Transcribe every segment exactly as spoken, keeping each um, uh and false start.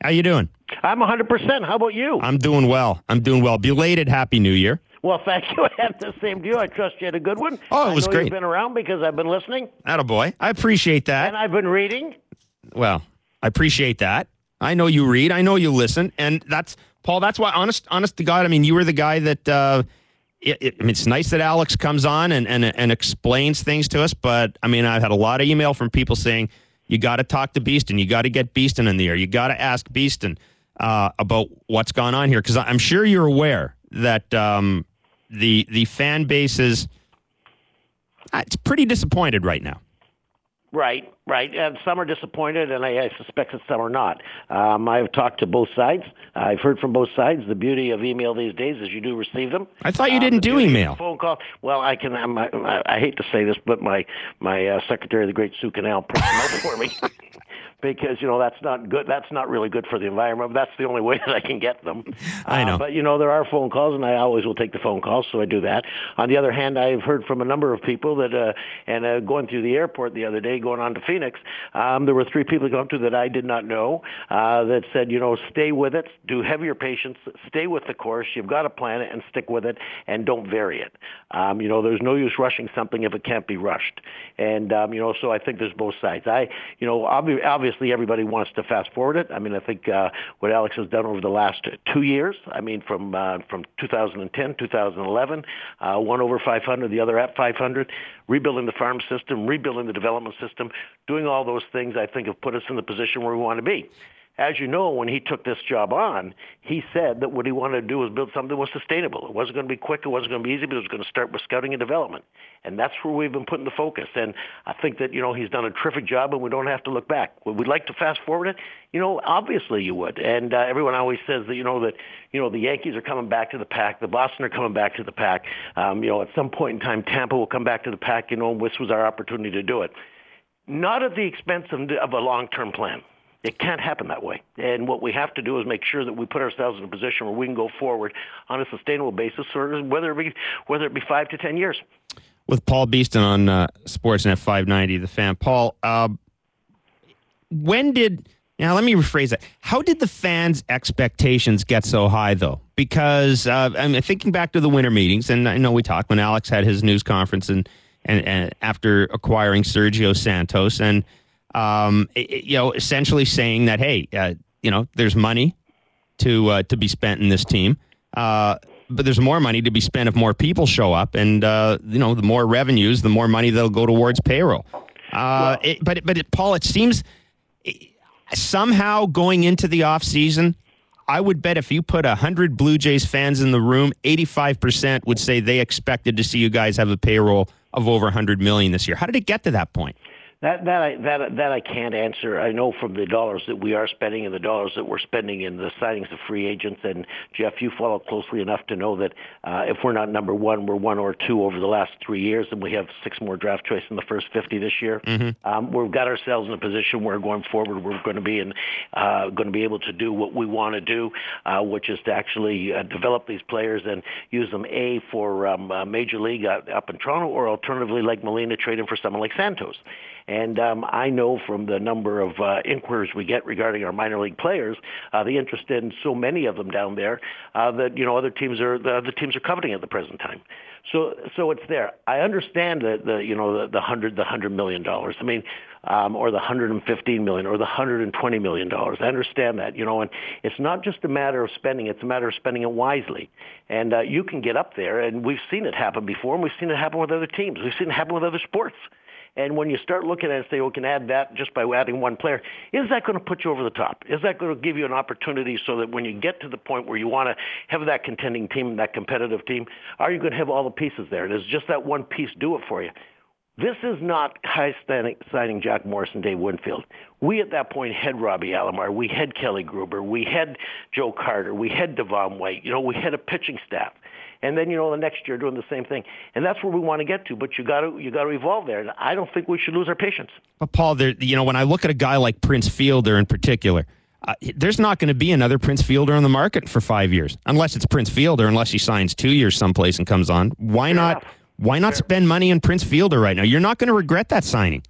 How you doing? I'm one hundred percent. How about you? I'm doing well. I'm doing well. Belated Happy New Year. Well, thank you. I had the same to you. I trust you had a good one. Oh, it was I know great. You've been around because I've been listening. Attaboy. I appreciate that. And I've been reading. Well, I appreciate that. I know you read. I know you listen. And that's, Paul, that's why, honest honest to God, I mean, you were the guy that, uh, it, it, I mean, it's nice that Alex comes on and, and, and explains things to us. But, I mean, I've had a lot of email from people saying, you got to talk to Beeston. You got to get Beeston in the air. You got to ask Beeston uh, about what's gone on here. Because I'm sure you're aware that um, the the fan base is uh, it's pretty disappointed right now. Right, right. And some are disappointed, and I, I suspect that some are not. Um, I've talked to both sides. I've heard from both sides. The beauty of email these days is you do receive them. I thought you um, didn't do email. Phone call. Well, I can. I'm, I, I hate to say this, but my my uh, secretary, the great Sue Canal, prints them out for me. Because, you know, that's not good. That's not really good for the environment. That's the only way that I can get them. I know. Uh, but, you know, there are phone calls, and I always will take the phone calls, so I do that. On the other hand, I've heard from a number of people that, uh, and uh, going through the airport the other day, going on to Phoenix, um, there were three people going to that I did not know uh, that said, you know, stay with it, do heavier patience, stay with the course. You've got to plan it and stick with it, and don't vary it. Um, you know, there's no use rushing something if it can't be rushed. And, um, you know, so I think there's both sides. I, you know, obviously, Obviously, everybody wants to fast forward it. I mean, I think uh, what Alex has done over the last two years, I mean, from uh, from two thousand ten, two thousand eleven, uh, one over five hundred, the other at five hundred, rebuilding the farm system, rebuilding the development system, doing all those things, I think have put us in the position where we want to be. As you know, when he took this job on, he said that what he wanted to do was build something that was sustainable. It wasn't going to be quick, it wasn't going to be easy, but it was going to start with scouting and development. And that's where we've been putting the focus. And I think that, you know, he's done a terrific job, and we don't have to look back. Would we like to fast forward it? You know, obviously you would. And uh, everyone always says that, you know, that, you know, the Yankees are coming back to the pack, the Boston are coming back to the pack. Um, you know, at some point in time, Tampa will come back to the pack, you know, and this was our opportunity to do it. Not at the expense of, of a long-term plan. It can't happen that way. And what we have to do is make sure that we put ourselves in a position where we can go forward on a sustainable basis, or whether it be, whether it be five to ten years. With Paul Beeston on uh, Sportsnet five ninety, The Fan. Paul, uh, when did, now let me rephrase that. How did the fans' expectations get so high, though? Because uh, I'm thinking back to the winter meetings, and I know we talked when Alex had his news conference and, and, and after acquiring Sergio Santos, and Um, it, you know, essentially saying that, hey, uh, you know, there's money to uh, to be spent in this team, uh, but there's more money to be spent if more people show up, and uh, you know, the more revenues, the more money that'll go towards payroll. Uh, it, but but it, Paul, it seems it, somehow going into the off season, I would bet if you put a hundred Blue Jays fans in the room, eighty-five percent would say they expected to see you guys have a payroll of over a hundred million this year. How did it get to that point? That that I that that I can't answer. I know from the dollars that we are spending and the dollars that we're spending in the signings of free agents. And Jeff, you follow closely enough to know that uh, if we're not number one, we're one or two over the last three years, and we have six more draft choices in the first fifty this year. Mm-hmm. Um, we've got ourselves in a position where going forward, we're going to be in uh, going to be able to do what we want to do, uh, which is to actually uh, develop these players and use them a for um, uh, major league uh, up in Toronto, or alternatively like Molina, trade him for someone like Santos. And um, I know from the number of uh, inquiries we get regarding our minor league players, uh, the interest in so many of them down there uh, that, you know, other teams are the other teams are coveting at the present time. So, so it's there. I understand the, the you know the, the hundred the hundred million dollars. I mean, um, or the hundred and fifteen million, or the hundred and twenty million dollars. I understand that, you know, and it's not just a matter of spending; it's a matter of spending it wisely. And uh, you can get up there, and we've seen it happen before, and we've seen it happen with other teams. We've seen it happen with other sports. And when you start looking at it and say, well, we can add that just by adding one player, is that going to put you over the top? Is that going to give you an opportunity so that when you get to the point where you want to have that contending team, that competitive team, are you going to have all the pieces there? Does just that one piece do it for you? This is not high signing Jack Morris and Dave Winfield. We at that point had Robbie Alomar, we had Kelly Gruber, we had Joe Carter, we had Devon White, you know, we had a pitching staff. And then, you know, the next year doing the same thing. And that's where we want to get to, but you got to you got to evolve there. And I don't think we should lose our patience. But, Paul, there, you know, when I look at a guy like Prince Fielder in particular, uh, there's not going to be another Prince Fielder on the market for five years, unless it's Prince Fielder, unless he signs two years someplace and comes on. Why Fair not? Enough. Why not Fair. spend money on Prince Fielder right now? You're not going to regret that signing.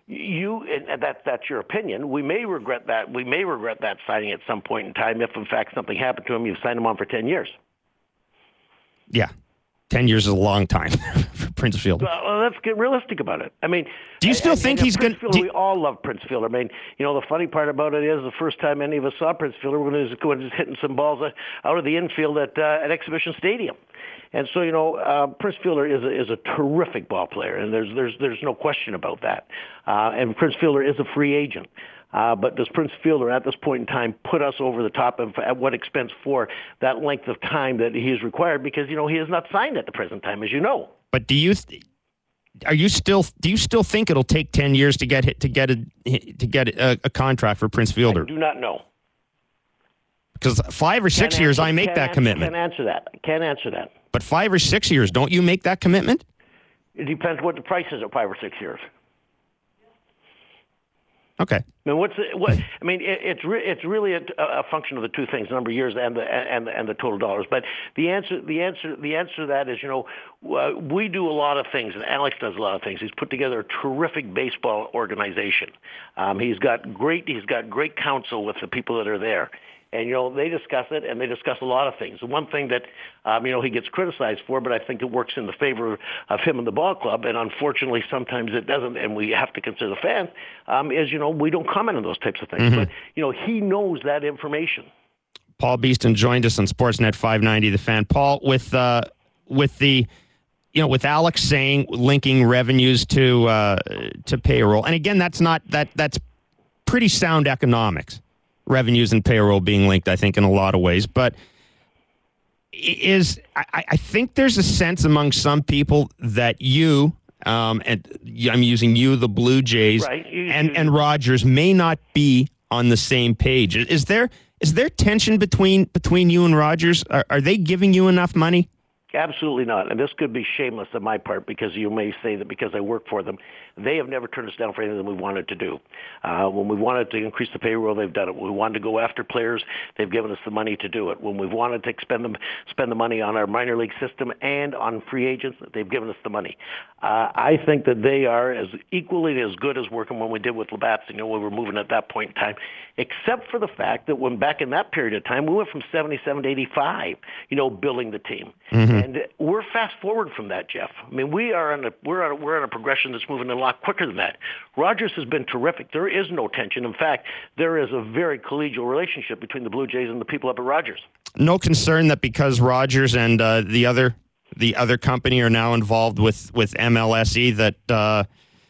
You and that that's your opinion. We may regret that. We may regret that signing at some point in time if, in fact, something happened to him. You've signed him on for ten years. Yeah, ten years is a long time for Prince Fielder. Well, let's get realistic about it. I mean, do you still and, think and he's going to? We all love Prince Fielder. I mean, you know, the funny part about it is the first time any of us saw Prince Fielder when he was going just hitting some balls out of the infield at uh, at Exhibition Stadium. And so, you know, uh, Prince Fielder is a, is a terrific ball player, and there's there's there's no question about that. Uh, and Prince Fielder is a free agent. Uh, but does Prince Fielder at this point in time put us over the top, and at what expense for that length of time that he is required? Because, you know, he is not signed at the present time, as you know. But do you th- are you still do you still think it'll take ten years to get hit, to get a to get a, a contract for Prince Fielder? I do not know. Because five or six can't years, answer, I make that answer, commitment. Can't answer that. Can't answer that. But five or six years, don't you make that commitment? It depends what the price is at five or six years. Okay. I mean, what's the, what? I mean, it, it's re, it's really a, a function of the two things: the number of years and the and and the total dollars. But the answer, the answer, the answer to that is, you know, uh, we do a lot of things, and Alex does a lot of things. He's put together a terrific baseball organization. Um, he's got great he's got great counsel with the people that are there. And, you know, they discuss it, and they discuss a lot of things. The one thing that, um, you know, he gets criticized for, but I think it works in the favor of him and the ball club, and unfortunately sometimes it doesn't, and we have to consider the fans, um, is, you know, we don't comment on those types of things. Mm-hmm. But, you know, he knows that information. Paul Beeston joined us on Sportsnet five ninety, The Fan. Paul, with uh, with the, you know, with Alex saying linking revenues to uh, to payroll, and again, that's not, that that's pretty sound economics. Revenues and payroll being linked, I think, in a lot of ways. But is I, I think there's a sense among some people that you, um, and I'm using you, the Blue Jays, right. you, and, you, and Rogers may not be on the same page. Is there is there tension between between you and Rogers? Are, are they giving you enough money? Absolutely not. And this could be shameless on my part, because you may say that because I work for them, they have never turned us down for anything that we wanted to do. Uh, when we wanted to increase the payroll, they've done it. When we wanted to go after players, they've given us the money to do it. When we've wanted to spend them, spend the money on our minor league system and on free agents, they've given us the money. Uh, I think that they are as equally as good as working when we did with Labatt's, you know, we were moving at that point in time, except for the fact that when back in that period of time, we went from seventy-seven to eighty-five, you know, building the team. Mm-hmm. And we're fast forward from that, Jeff. I mean, we are on a we're on a, we're on a progression that's moving a lot quicker than that. Rogers has been terrific. There is no tension. In fact, there is a very collegial relationship between the Blue Jays and the people up at Rogers. No concern that because Rogers and uh, the other the other company are now involved with with M L S E that uh,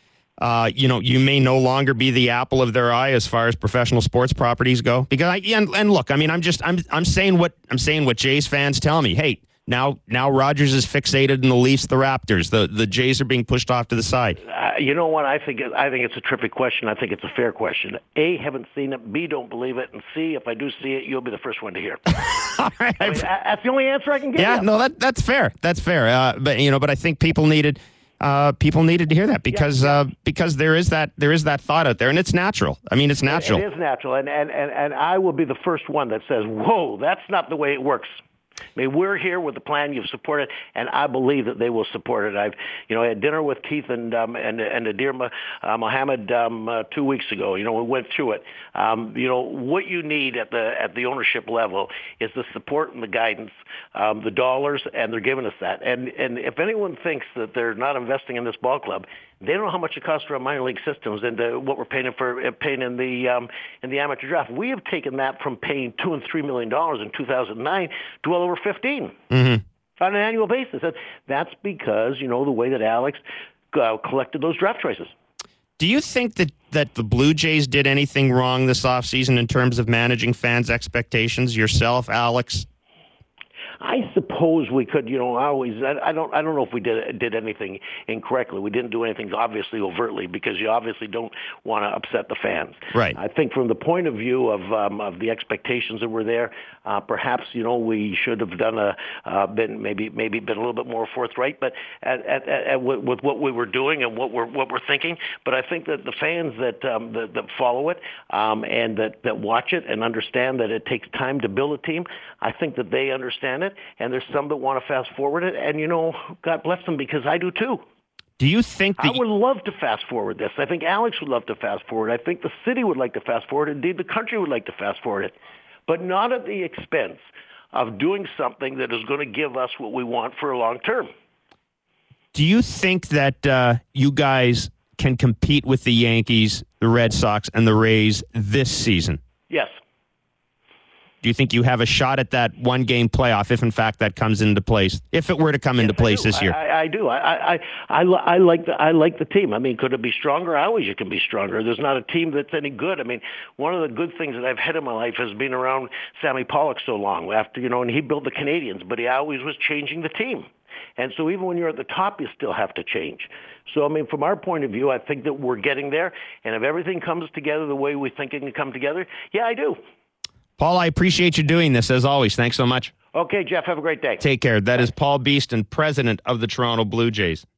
uh, you know, you may no longer be the apple of their eye as far as professional sports properties go. Because I and, and look, I mean, I'm just I'm I'm saying what I'm saying what Jays fans tell me. Hey. Now, now Rogers is fixated in the Leafs, the Raptors. The the Jays are being pushed off to the side. Uh, you know what? I think I think it's a terrific question. I think it's a fair question. A, haven't seen it. B, don't believe it. And C, if I do see it, you'll be the first one to hear. All right. I mean, that's the only answer I can give. Yeah, you. no, that that's fair. That's fair. Uh, but you know, but I think people needed uh, people needed to hear that because yeah, yeah. Uh, because there is that there is that thought out there, and it's natural. I mean, it's natural. It, it is natural, and, and and and I will be the first one that says, "Whoa, that's not the way it works." I mean, we're here with the plan. You've supported, and I believe that they will support it. I've, you know, I had dinner with Keith and um, and and Nadir uh, Mohammed um, uh, two weeks ago. You know, we went through it. Um, you know, what you need at the at the ownership level is the support and the guidance, um, the dollars, and they're giving us that. And and if anyone thinks that they're not investing in this ball club, they don't know how much it costs to run minor league systems and uh, what we're paying for uh, paying in the um, in the amateur draft. We have taken that from paying two and three million dollars in two thousand nine to well over fifteen mm-hmm. on an annual basis. And that's because, you know, the way that Alex uh, collected those draft choices. Do you think that, that the Blue Jays did anything wrong this offseason in terms of managing fans' expectations? Yourself, Alex? I suppose we could, you know, always. I, I don't. I don't know if we did did anything incorrectly. We didn't do anything obviously overtly because you obviously don't want to upset the fans. Right. I think from the point of view of um, of the expectations that were there, uh, perhaps you know we should have done a uh, been maybe maybe been a little bit more forthright, but at, at, at, at, with, with what we were doing and what we're what we're thinking. But I think that the fans that um, that, that follow it um, and that that watch it and understand that it takes time to build a team, I think that they understand it. And there's some that want to fast forward it, and you know, God bless them because I do too. Do you think I that would love to fast forward this. I think Alex would love to fast forward. I think the city would like to fast forward. Indeed, the country would like to fast forward it, but not at the expense of doing something that is going to give us what we want for a long term. Do you think that uh, you guys can compete with the Yankees, the Red Sox, and the Rays this season? Yes. Do you think you have a shot at that one-game playoff if, in fact, that comes into place? If it were to come yes, into place this year, I, I, I do. I, I, I, I like the I like the team. I mean, could it be stronger? I always it can be stronger. There's not a team that's any good. I mean, one of the good things that I've had in my life has been around Sammy Pollock so long. After you know, and he built the Canadians, but he always was changing the team. And so even when you're at the top, you still have to change. So, I mean, from our point of view, I think that we're getting there. And if everything comes together the way we think it can come together, yeah, I do. Paul, I appreciate you doing this, as always. Thanks so much. Okay, Jeff, have a great day. Take care. That Bye. is Paul Beeston, president of the Toronto Blue Jays.